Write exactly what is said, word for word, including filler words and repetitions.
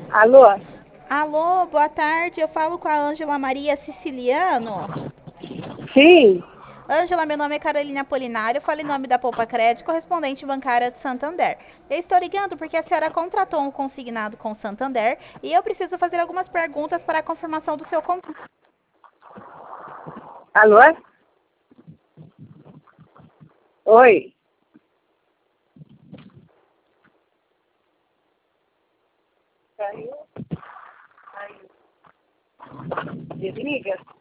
Alô? Alô, boa tarde. Eu falo com a Ângela Maria Siciliano. Sim. Ângela, meu nome é Carolina Apolinário. Eu falo em nome da Poupa Crédito, correspondente bancária de Santander. Eu estou ligando porque a senhora contratou um consignado com o Santander e eu preciso fazer algumas perguntas para a confirmação do seu contrato. Alô? Oi. Caiu? Desliga.